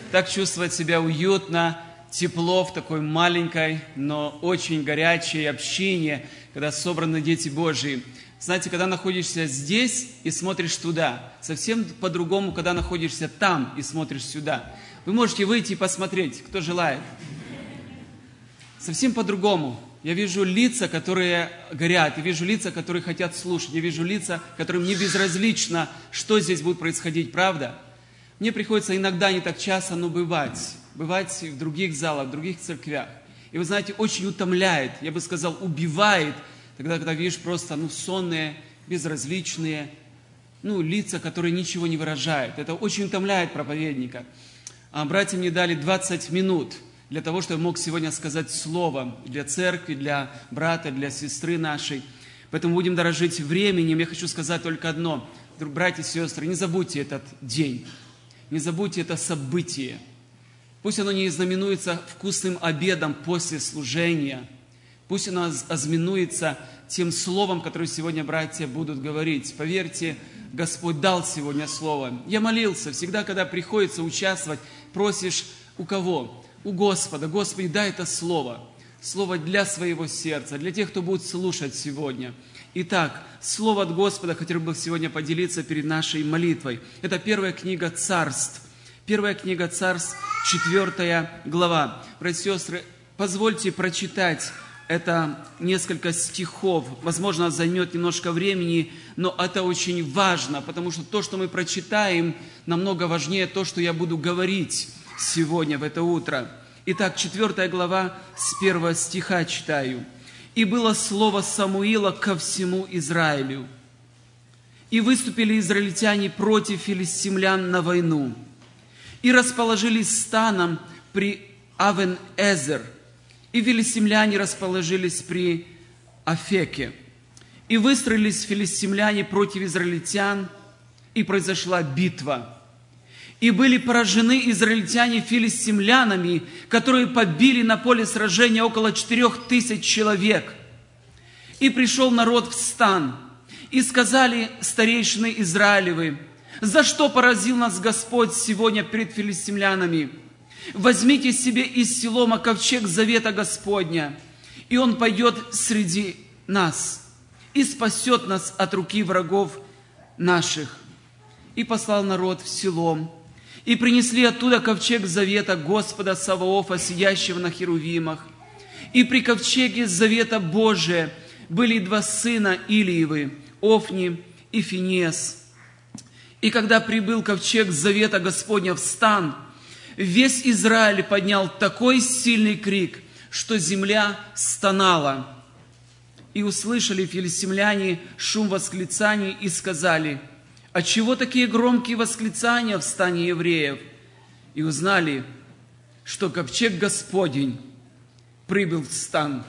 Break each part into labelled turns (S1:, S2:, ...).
S1: Так чувствовать себя уютно, тепло в такой маленькой, но очень горячей общине, когда собраны дети Божьи. Знаете, когда находишься здесь и смотришь туда, совсем по-другому, когда находишься там и смотришь сюда. Вы можете выйти и посмотреть, кто желает. Совсем по-другому. Я вижу лица, которые горят, я вижу лица, которые хотят слушать, я вижу лица, которым не безразлично, что здесь будет происходить, правда? Мне приходится иногда, не так часто, но бывать в других залах, в других церквях. И вы знаете, очень утомляет, я бы сказал, убивает, когда видишь просто сонные, безразличные, лица, которые ничего не выражают. Это очень утомляет проповедника. Братья мне дали 20 минут для того, чтобы я мог сегодня сказать слово для церкви, для брата, для сестры нашей. Поэтому будем дорожить временем. Я хочу сказать только одно. Братья и сестры, не забудьте этот день. Не забудьте это событие. Пусть оно не знаменуется вкусным обедом после служения. Пусть оно ознаменуется тем словом, которое сегодня братья будут говорить. Поверьте, Господь дал сегодня слово. Я молился. Всегда, когда приходится участвовать, просишь у кого? У Господа. Господи, дай это слово. Слово для своего сердца, для тех, кто будет слушать сегодня. Итак, слово от Господа хотел бы сегодня поделиться перед нашей молитвой. Это первая книга Царств. Первая книга Царств, 4 глава. Братья и сестры, позвольте прочитать это несколько стихов. Возможно, займет немножко времени, но это очень важно, потому что то, что мы прочитаем, намного важнее то, что я буду говорить сегодня, в это утро. Итак, 4 глава, с 1 стиха читаю. «И было слово Самуила ко всему Израилю. И выступили израильтяне против филистимлян на войну, и расположились станом при Авен-Эзер, и филистимляне расположились при Афеке. И выстроились филистимляне против израильтян, и произошла битва. И были поражены израильтяне филистимлянами, которые побили на поле сражения около 4000 человек. И пришел народ в стан, и сказали старейшины Израилевы: за что поразил нас Господь сегодня перед филистимлянами? Возьмите себе из Силома ковчег завета Господня, и он пойдет среди нас, и спасет нас от руки врагов наших. И послал народ в Силом, и принесли оттуда ковчег завета Господа Саваофа, сидящего на херувимах. И при ковчеге завета Божия были 2 сына Илиевы, Офни и Финеас. И когда прибыл ковчег завета Господня в стан, весь Израиль поднял такой сильный крик, что земля стонала. И услышали филистимляне шум восклицаний и сказали: отчего такие громкие восклицания в стане евреев? И узнали, что ковчег Господень прибыл в стан.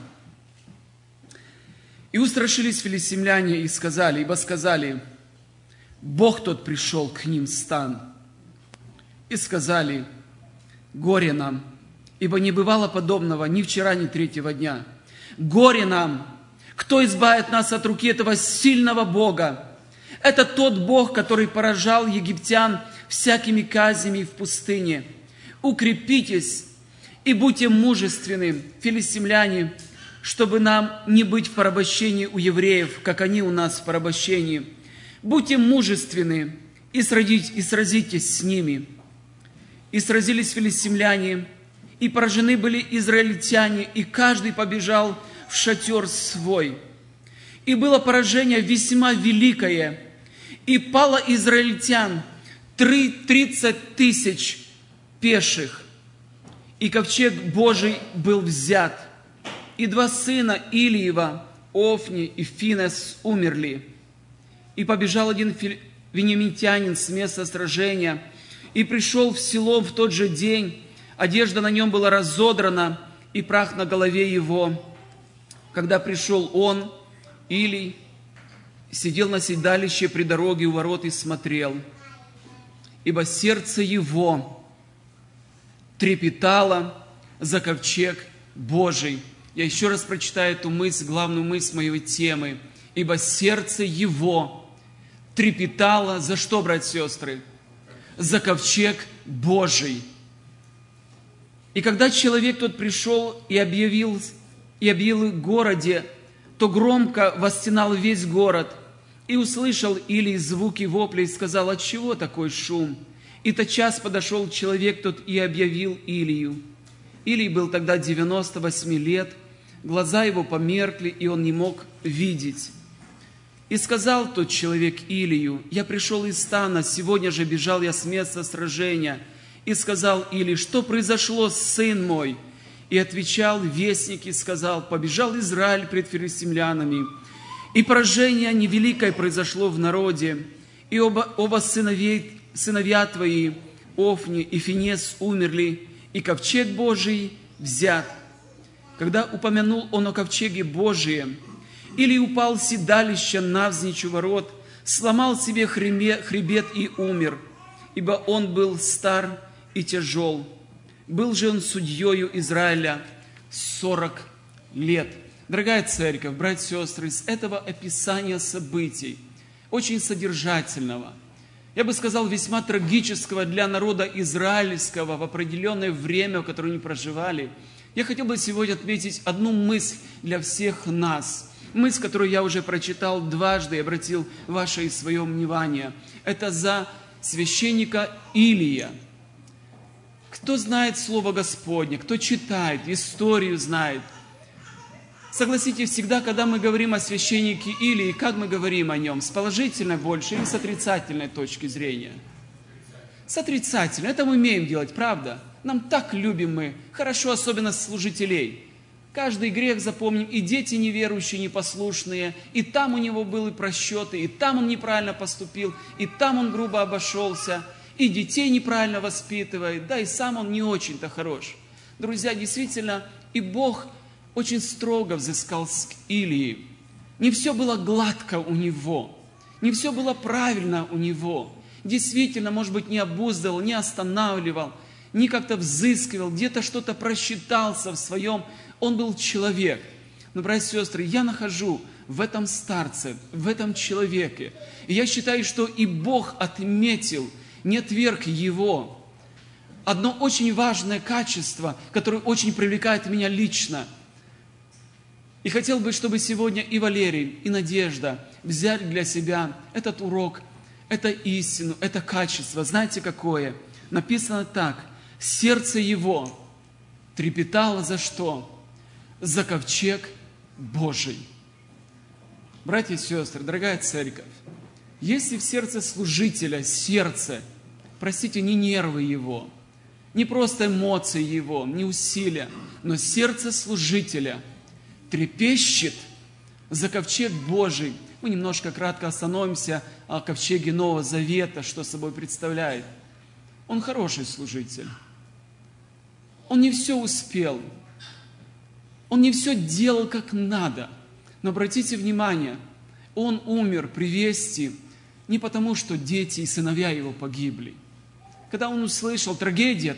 S1: И устрашились филистимляне и сказали, ибо сказали: Бог тот пришел к ним в стан. И сказали: горе нам, ибо не бывало подобного ни вчера, ни 3-го дня. Горе нам, кто избавит нас от руки этого сильного Бога? Это тот Бог, который поражал египтян всякими казнями в пустыне. Укрепитесь и будьте мужественны, филистимляне, чтобы нам не быть в порабощении у евреев, как они у нас в порабощении. Будьте мужественны и сразитесь с ними. И сразились филистимляне, и поражены были израильтяне, и каждый побежал в шатер свой. И было поражение весьма великое, и пало израильтян 30 000 пеших, и ковчег Божий был взят, и 2 сына Илиева, Офни и Финес, умерли. И побежал один вениамитянин с места сражения, и пришел в село в тот же день, одежда на нем была разодрана, и прах на голове его. Когда пришел он, Илий, сидел на седалище при дороге у ворот и смотрел, ибо сердце его трепетало за ковчег Божий. Я еще раз прочитаю эту мысль, главную мысль моей темы. Ибо сердце его трепетало за что, братья и сестры? За ковчег Божий. И когда человек тот пришел и объявил в городе, то громко восстенал весь город. И услышал Илий звуки воплей и сказал: отчего такой шум? И тотчас подошел человек тот и объявил Илию. Илий был тогда 98 лет, глаза его померкли, и он не мог видеть. И сказал тот человек Илию: я пришел из стана, сегодня же бежал я с места сражения. И сказал Илий: что произошло, сын мой? И отвечал вестник и сказал: побежал Израиль пред филистимлянами, и поражение невеликое произошло в народе, и оба сыновья твои, Офни и Финес, умерли, и ковчег Божий взят. Когда упомянул он о ковчеге Божием, Илий упал с седалища навзничь у ворот, сломал себе хребет и умер, ибо он был стар и тяжел. Был же он судьею Израиля 40 лет. Дорогая церковь, братья и сестры, из этого описания событий, очень содержательного, я бы сказал, весьма трагического для народа израильского в определенное время, в которое они проживали, я хотел бы сегодня отметить одну мысль для всех нас. Мысль, которую я уже прочитал дважды и обратил ваше и свое внимание. Это за священника Илия. Кто знает Слово Господне, кто читает, историю знает. Согласитесь, всегда, когда мы говорим о священнике Илии, как мы говорим о нем? С положительной больше или с отрицательной точки зрения? С отрицательной. Это мы умеем делать, правда? Нам так любим мы, хорошо, особенно служителей. Каждый грех запомним, и дети неверующие, непослушные, и там у него были просчеты, и там он неправильно поступил, и там он грубо обошелся, и детей неправильно воспитывает, да и сам он не очень-то хорош. Друзья, действительно, и Бог очень строго взыскал с Илии. Не все было гладко у него, не все было правильно у него. Действительно, может быть, не обуздывал, не останавливал, не как-то взыскивал, где-то что-то просчитался в своем. Он был человек. Но, братья и сестры, я нахожу в этом старце, в этом человеке. И я считаю, что и Бог отметил, не отверг его. Одно очень важное качество, которое очень привлекает меня лично. И хотел бы, чтобы сегодня и Валерий, и Надежда взяли для себя этот урок, эту истину, это качество. Знаете какое? Написано так: сердце его трепетало за что? За ковчег Божий. Братья и сестры, дорогая церковь, если в сердце служителя, сердце, простите, не нервы его, не просто эмоции его, не усилия, но сердце служителя трепещет за ковчег Божий. Мы немножко кратко остановимся о ковчеге Нового Завета, что собой представляет. Он хороший служитель. Он не все успел. Он не все делал как надо. Но обратите внимание, он умер при вести не потому, что дети и сыновья его погибли. Когда он услышал, трагедия,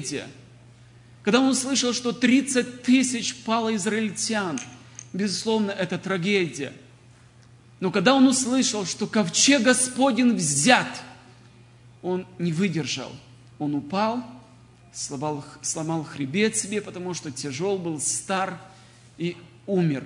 S1: когда он услышал, что 30 тысяч пало израильтян, безусловно, это трагедия. Но когда он услышал, что ковчег Господень взят, он не выдержал. Он упал, сломал хребет себе, потому что тяжел был, стар и умер.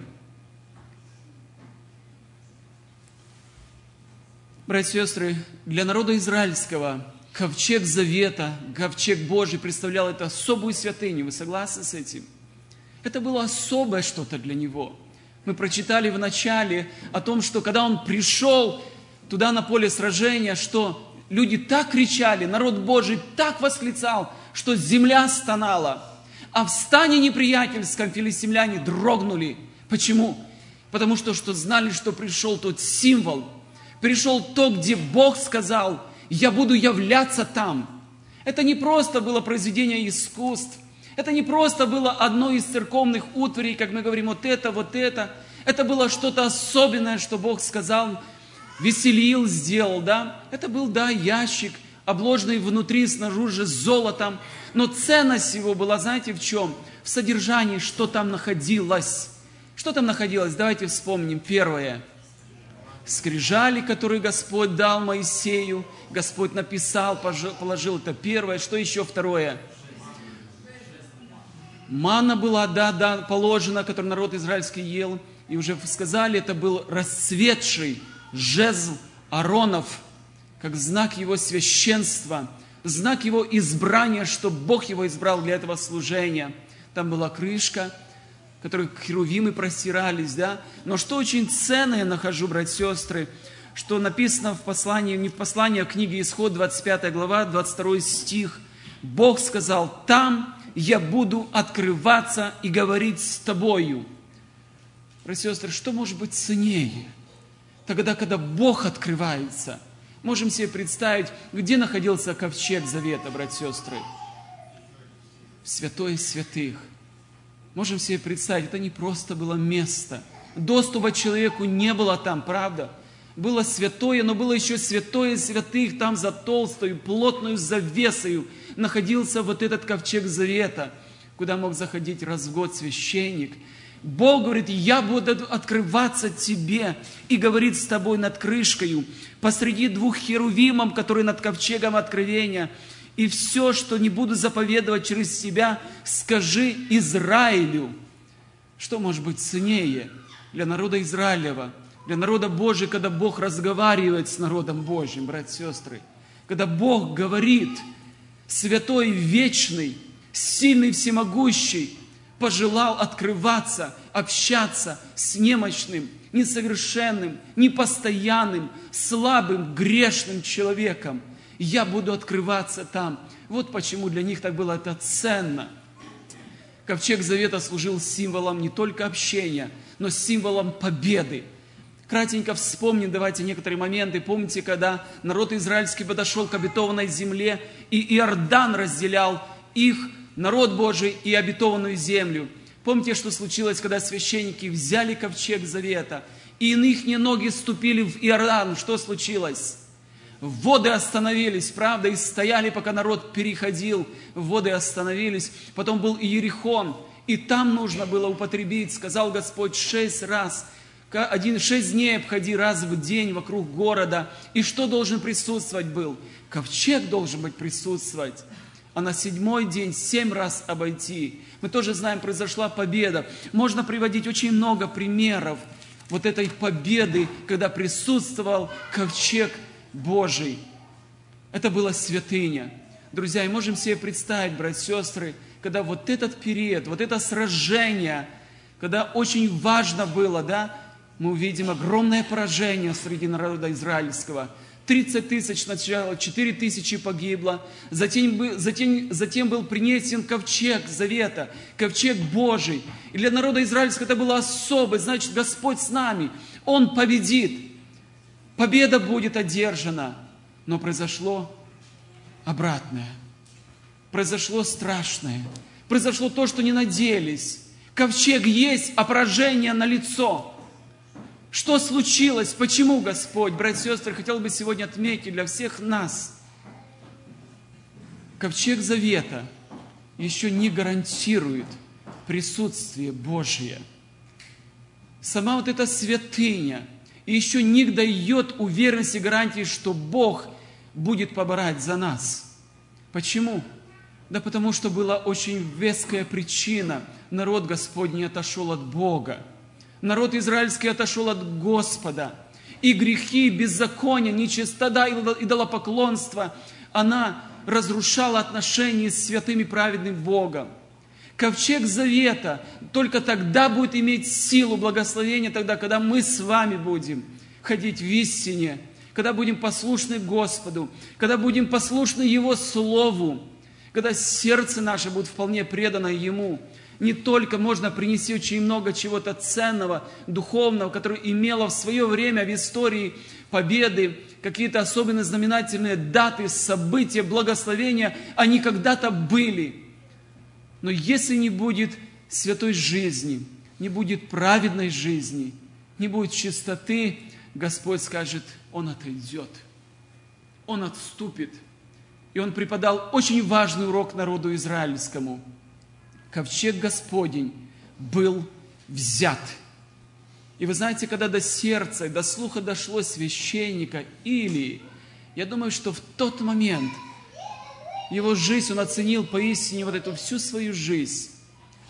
S1: Братья и сестры, для народа израильского ковчег Завета, ковчег Божий представлял это особую святыню. Вы согласны с этим? Это было особое что-то для него. Мы прочитали в начале о том, что когда он пришел туда на поле сражения, что люди так кричали, народ Божий так восклицал, что земля стонала. А в стане неприятельском филистимляне дрогнули. Почему? Потому что знали, что пришел тот символ, пришел то, где Бог сказал: я буду являться там. Это не просто было произведение искусств, это не просто было одно из церковных утварей, как мы говорим, вот это, вот это. Это было что-то особенное, что Бог сказал, веселил, сделал, да. Это был, да, ящик, обложенный внутри, снаружи золотом. Но ценность его была, знаете, в чем? В содержании, что там находилось. Что там находилось? Давайте вспомним. Первое. Скрижали, которые Господь дал Моисею. Господь написал, положил. Это первое. Что еще второе? Манна была, положена, которую народ израильский ел. И уже сказали, это был расцветший жезл Ааронов, как знак его священства, знак его избрания, что Бог его избрал для этого служения. Там была крышка, в которой херувимы простирались, да. Но что очень ценное я нахожу, братья и сестры, что написано в послании, не в послании, а в книге Исход, 25 глава, 22 стих. Бог сказал: там я буду открываться и говорить с тобою. Братья и сестры, что может быть ценнее? Тогда, когда Бог открывается, можем себе представить, где находился ковчег завета, братья и сестры? В святое святых. Можем себе представить, это не просто было место. Доступа человеку не было там, правда? Было святое, но было еще святое святых, там за толстую, плотную завесою находился вот этот ковчег завета, куда мог заходить раз в год священник. Бог говорит: я буду открываться тебе и говорить с тобой над крышкою, посреди двух херувимов, которые над ковчегом откровения. И все, что не буду заповедовать через себя, скажи Израилю. Что может быть ценнее для народа Израилева, для народа Божьего, когда Бог разговаривает с народом Божьим, братья и сестры? Когда Бог говорит, святой, вечный, сильный, всемогущий, пожелал открываться, общаться с немощным, несовершенным, непостоянным, слабым, грешным человеком. Я буду открываться там. Вот почему для них так было это ценно. Ковчег Завета служил символом не только общения, но символом победы. Кратенько вспомним, давайте некоторые моменты. Помните, когда народ израильский подошел к обетованной земле, и Иордан разделял их, народ Божий, и обетованную землю. Помните, что случилось, когда священники взяли ковчег Завета, и их ноги ступили в Иордан? Что случилось? Воды остановились, правда, и стояли, пока народ переходил. Воды остановились. Потом был Иерихон, и там нужно было употребить, сказал Господь, 6 дней обходи раз в день вокруг города. И что должен присутствовать был? Ковчег должен быть присутствовать. А на 7-й день 7 раз обойти. Мы тоже знаем, произошла победа. Можно приводить очень много примеров вот этой победы, когда присутствовал ковчег Божий. Это была святыня. Друзья, и можем себе представить, братья и сестры, когда вот этот период, вот это сражение, когда очень важно было, да, мы увидим огромное поражение среди народа израильского. 30 тысяч сначала, 4 тысячи погибло. Затем был принесен ковчег Завета, ковчег Божий. И для народа израильского это было особое. Значит, Господь с нами. Он победит. Победа будет одержана. Но произошло обратное. Произошло страшное. Произошло то, что не надеялись. Ковчег есть, а поражение налицо. Что случилось? Почему, Господь? Братья и сестры, хотел бы сегодня отметить для всех нас. Ковчег Завета еще не гарантирует присутствие Божие. Сама вот эта святыня еще не дает уверенности и гарантии, что Бог будет поборать за нас. Почему? Да потому что была очень веская причина. Народ Господний отошел от Бога. Народ израильский отошел от Господа. И грехи, беззакония, нечистота, идолопоклонство, она разрушала отношения с святым и праведным Богом. Ковчег Завета только тогда будет иметь силу благословения, тогда, когда мы с вами будем ходить в истине, когда будем послушны Господу, когда будем послушны Его Слову, когда сердце наше будет вполне предано Ему. Не только можно принести очень много чего-то ценного, духовного, которое имело в свое время в истории победы, какие-то особенно знаменательные даты, события, благословения, они когда-то были. Но если не будет святой жизни, не будет праведной жизни, не будет чистоты, Господь скажет, Он отойдет, Он отступит. И Он преподал очень важный урок народу израильскому. Ковчег Господень был взят. И вы знаете, когда до сердца, до слуха дошло священника Илии, я думаю, что в тот момент его жизнь он оценил поистине вот эту всю свою жизнь.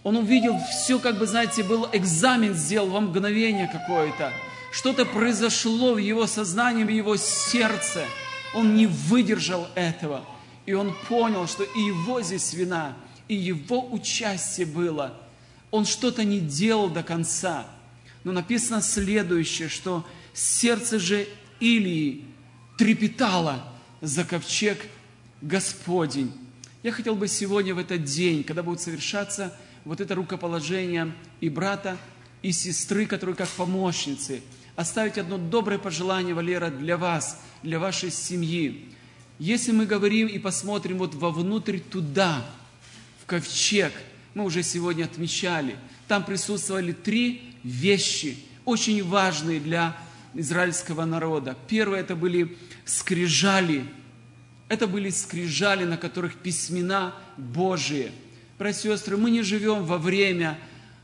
S1: Он увидел все, как бы, знаете, был экзамен сделал во мгновение какое-то. Что-то произошло в его сознании, в его сердце. Он не выдержал этого. И он понял, что и его здесь вина, и его участие было. Он что-то не делал до конца. Но написано следующее, что сердце же Илии трепетало за ковчег Господень. Я хотел бы сегодня в этот день, когда будет совершаться вот это рукоположение и брата, и сестры, которые как помощницы, оставить одно доброе пожелание, Валера, для вас, для вашей семьи. Если мы говорим и посмотрим вот вовнутрь туда, в ковчег, мы уже сегодня отмечали, там присутствовали 3 вещи, очень важные для израильского народа. Первое, это были скрижали. Это были скрижали, на которых письмена Божии. Братья и сестры, мы не живем во время,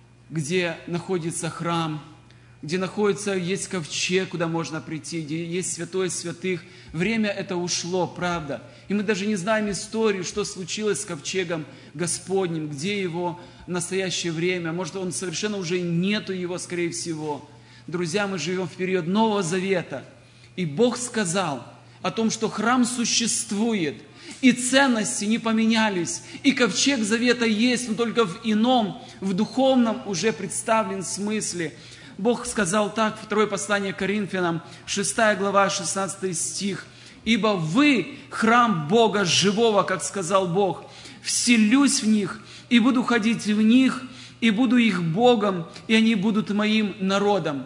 S1: где находится храм, где есть ковчег, куда можно прийти, где есть святое святых. Время это ушло, правда. И мы даже не знаем историю, что случилось с ковчегом Господним, где его в настоящее время. Может, он совершенно уже нету его, скорее всего. Друзья, мы живем в период Нового Завета. И Бог сказал о том, что храм существует, и ценности не поменялись, и ковчег Завета есть, но только в ином, в духовном уже представлен смысле. Бог сказал так, второе послание Коринфянам, 6 глава, 16 стих. «Ибо вы храм Бога живого, как сказал Бог, вселюсь в них, и буду ходить в них, и буду их Богом, и они будут моим народом».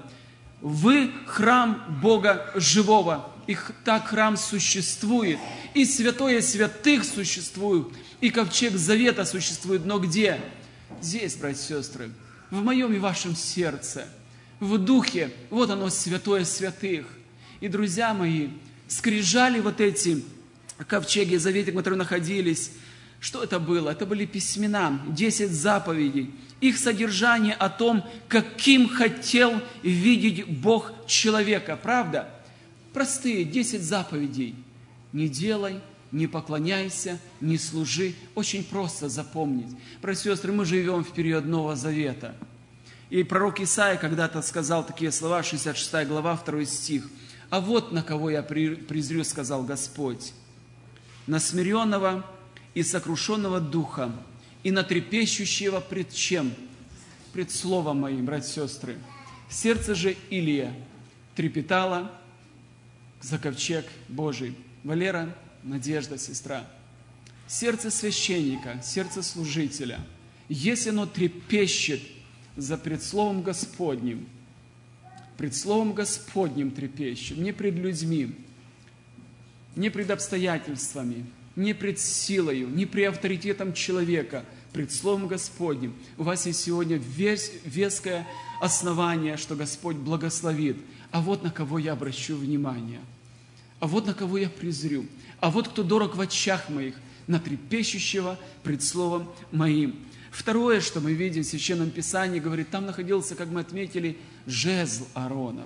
S1: Вы храм Бога живого. И так храм существует. И святое святых существует. И ковчег Завета существует. Но где? Здесь, братья и сестры. В моем и вашем сердце. В духе. Вот оно, святое святых. И, друзья мои, скрижали вот эти ковчеги Завета, которые находились. Что это было? Это были письмена, 10 заповедей. Их содержание о том, каким хотел видеть Бог человека. Правда? Простые 10 заповедей. Не делай, не поклоняйся, не служи. Очень просто запомнить. Братья и сестры, мы живем в период Нового Завета. И пророк Исаия когда-то сказал такие слова, 66 глава, 2 стих. «А вот на кого я презрю, сказал Господь, на смиренного и сокрушенного духа, и на трепещущего пред чем? Пред словом моим, братья и сестры. Сердце же Илия трепетало за ковчег Божий». Валера, Надежда, сестра. Сердце священника, сердце служителя, если оно трепещет за пред словом Господним трепещет, не пред людьми, не пред обстоятельствами, не пред силою, не пред авторитетом человека, пред Словом Господним. У вас есть сегодня веское основание, что Господь благословит. А вот на кого я обращу внимание. А вот на кого я презрю. А вот кто дорог в очах моих, на трепещущего пред Словом моим. Второе, что мы видим в Священном Писании, говорит, там находился, как мы отметили, жезл Ааронов.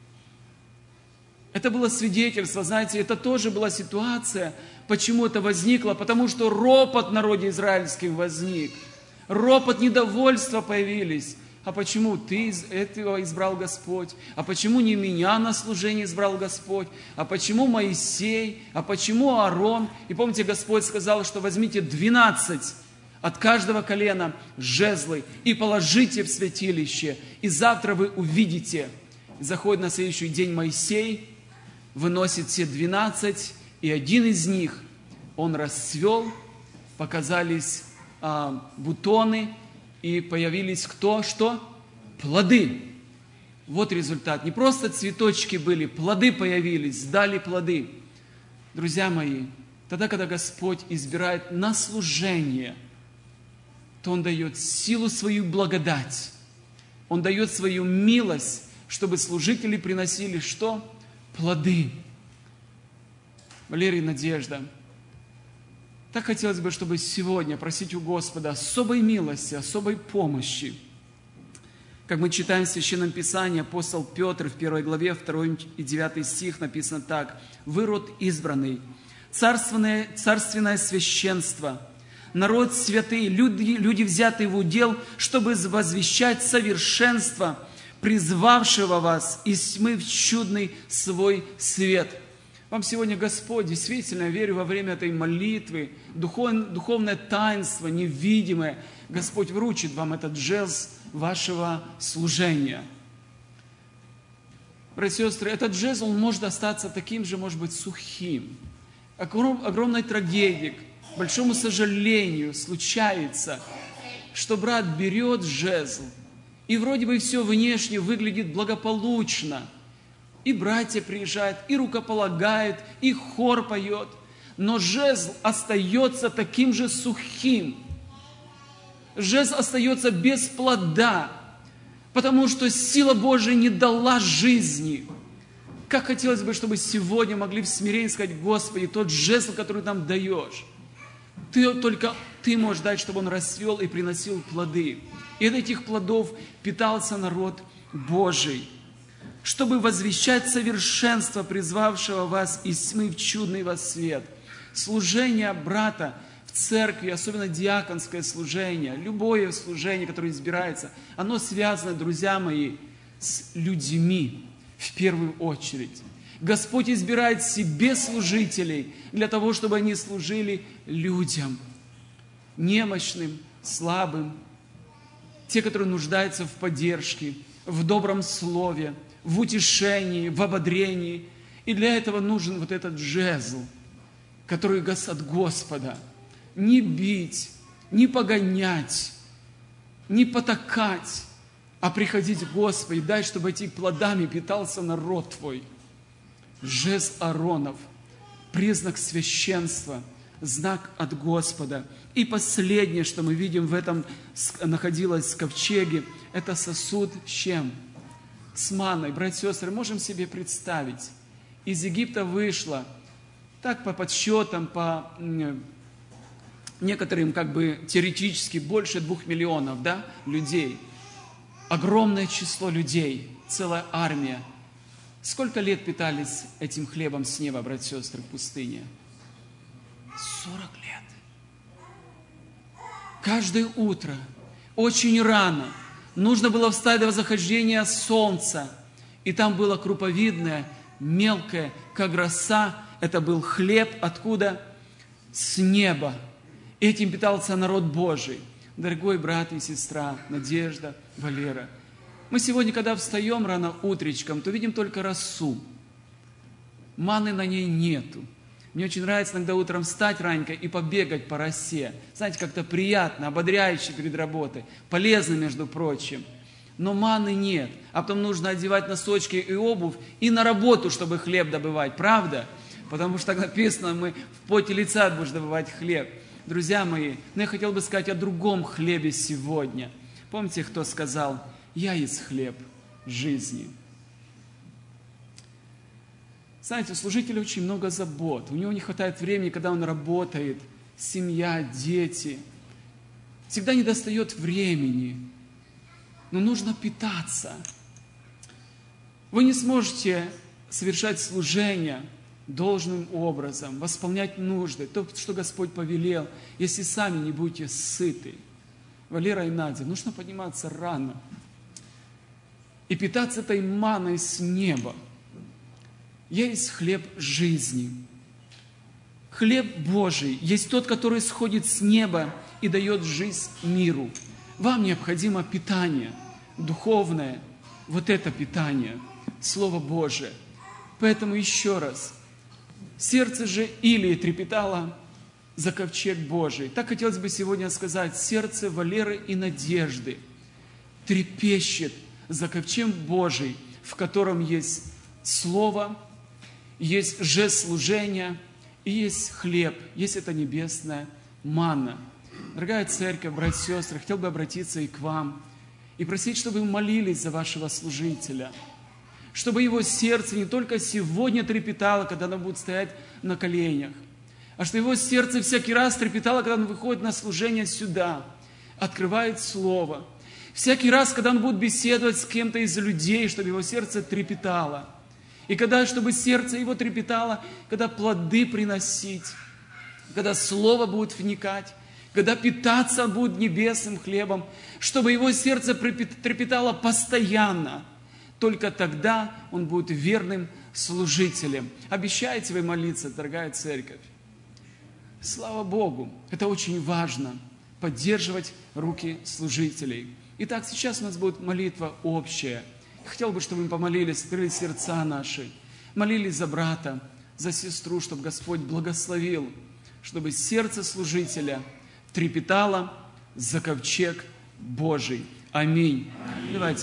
S1: Это было свидетельство, знаете, это тоже была ситуация. Почему это возникло? Потому что ропот в народе израильском возник. Ропот недовольства появились. А почему ты этого избрал Господь? А почему не меня на служение избрал Господь? А почему Моисей? А почему Аарон? И помните, Господь сказал, что возьмите 12 от каждого колена жезлы и положите в святилище. И завтра вы увидите. Заходит на следующий день Моисей, выносит все 12, и один из них он расцвел, показались бутоны, и появились кто? Что? Плоды. Вот результат. Не просто цветочки были, плоды появились, дали плоды. Друзья мои, тогда, когда Господь избирает на служение, то Он дает силу свою благодать. Он дает свою милость, чтобы служители приносили что? Плоды. Валерий, Надежда, так хотелось бы, чтобы сегодня просить у Господа особой милости, особой помощи. Как мы читаем в Священном Писании, апостол Петр в 1 главе, 2 и 9 стих написано так. «Вы род избранный, царственное священство, народ святый, люди взятые в удел, чтобы возвещать совершенство призвавшего вас из тьмы в чудный свой свет. Вам сегодня Господь, действительно, я верю, во время этой молитвы, духовное таинство, невидимое, Господь вручит вам этот жезл вашего служения. Братья и сестры, этот жезл, он может остаться таким же, может быть, сухим. Огромной трагедией, к большому сожалению, случается, что брат берет жезл, и вроде бы все внешне выглядит благополучно. И братья приезжают, и рукополагают, и хор поет. Но жезл остается таким же сухим. Жезл остается без плода, потому что сила Божия не дала жизни. Как хотелось бы, чтобы сегодня могли в смирении сказать: Господи, тот жезл, который нам даешь, только Ты можешь дать, чтобы он расцвел и приносил плоды. И от этих плодов питался народ Божий, чтобы возвещать совершенство призвавшего вас из тьмы в чудный вас свет. Служение брата в церкви, особенно диаконское служение, любое служение, которое избирается, оно связано, друзья мои, с людьми в первую очередь. Господь избирает себе служителей для того, чтобы они служили людям, немощным, слабым, те, которые нуждаются в поддержке, в добром слове, в утешении, в ободрении. И для этого нужен вот этот жезл, который от Господа. Не бить, не погонять, не потакать, а приходить к Господу и дай, чтобы этими плодами питался народ Твой. Жезл Ааронов, признак священства, знак от Господа. И последнее, что мы видим в этом, находилось в ковчеге, это сосуд с чем? С манной. Братья и сестры, можем себе представить, из Египта вышло, так по подсчетам, по некоторым теоретически больше 2 миллионов людей. Огромное число людей, целая армия. Сколько лет питались этим хлебом с неба, братья и сестры, в пустыне? 40 лет. Каждое утро, очень рано, нужно было встать до захождения солнца. И там было круповидное, мелкое, как роса. Это был хлеб откуда? С неба. Этим питался народ Божий. Дорогой брат и сестра, Надежда, Валера, мы сегодня, когда встаем рано утречком, то видим только росу. Маны на ней нету. Мне очень нравится иногда утром встать раненько и побегать по росе. Знаете, как-то приятно, ободряюще перед работой, полезно, между прочим. Но маны нет. А потом нужно одевать носочки и обувь и на работу, чтобы хлеб добывать. Правда? Потому что так написано, мы в поте лица будешь добывать хлеб. Друзья мои, но я хотел бы сказать о другом хлебе сегодня. Помните, кто сказал: «Я есть хлеб жизни». Знаете, у служителя очень много забот. У него не хватает времени, когда он работает, семья, дети. Всегда недостает времени. Но нужно питаться. Вы не сможете совершать служение должным образом, восполнять нужды, то, что Господь повелел, если сами не будете сыты. Валера и Надя, нужно подниматься рано и питаться этой манной с неба. Есть хлеб жизни. Хлеб Божий есть тот, который сходит с неба и дает жизнь миру. Вам необходимо питание духовное, вот это питание, Слово Божие. Поэтому еще раз, сердце же Илии трепетало за ковчег Божий. Так хотелось бы сегодня сказать, сердце Валеры и Надежды трепещет за ковчег Божий, в котором есть Слово, есть жест служения, и есть хлеб, есть эта небесная манна. Дорогая церковь, братья и сестры, хотел бы обратиться и к вам, и просить, чтобы вы молились за вашего служителя, чтобы его сердце не только сегодня трепетало, когда оно будет стоять на коленях, а что его сердце всякий раз трепетало, когда он выходит на служение сюда, открывает Слово. Всякий раз, когда он будет беседовать с кем-то из людей, чтобы его сердце трепетало. И когда, чтобы сердце его трепетало, когда плоды приносить, когда Слово будет вникать, когда питаться он будет небесным хлебом, чтобы его сердце трепетало постоянно. Только тогда он будет верным служителем. Обещаете вы молиться, дорогая церковь? Слава Богу! Это очень важно, поддерживать руки служителей. Итак, сейчас у нас будет молитва общая. Хотел бы, чтобы мы помолились, открыли сердца наши, молились за брата, за сестру, чтобы Господь благословил, чтобы сердце служителя трепетало за ковчег Божий. Аминь. Давайте.